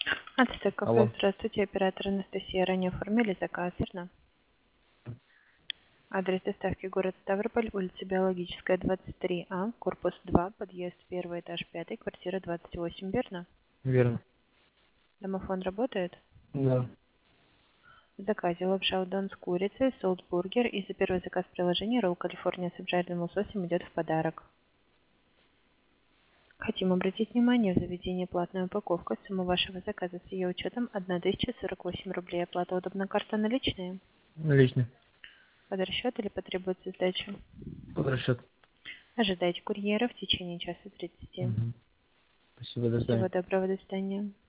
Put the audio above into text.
АТС кафе, Алло. здравствуйте, оператор Анастасия. Ранее оформили заказ, верно? Адрес доставки город Ставрополь, улица Биологическая, 23А, корпус 2, подъезд 1, этаж 5, квартира 28, верно? Верно. Домофон работает? Да. В заказе лапша удон с курицей, солт-бургер и за первый заказ приложения ролл Калифорния с обжаренным лососем идет в подарок. Хотим обратить внимание, в заведении платная упаковка. Сумма вашего заказа с ее учетом 1048 рублей. Оплата удобна, карта наличные? Наличный. Под расчет или потребуется сдача? Под расчет. Ожидайте курьера в течение часа 30. Угу. Спасибо, до свидания. Всего доброго, до свидания.